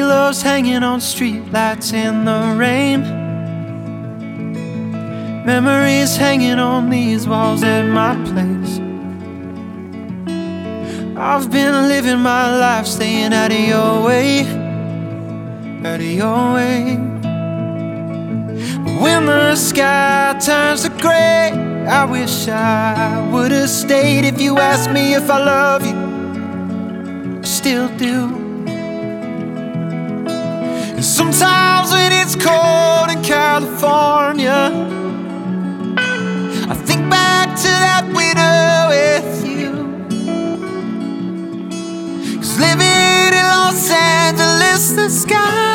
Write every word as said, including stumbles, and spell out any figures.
loves hanging on streetlights in the rain. Memories hanging on these walls at my place. I've been living my life staying out of your way, out of your way. But when the sky turns to gray, I wish I would've stayed. If you ask me if I love you, I still do. And sometimes when it's cold in California, I think back to that winter with you. 'Cause living in Los Angeles, the sky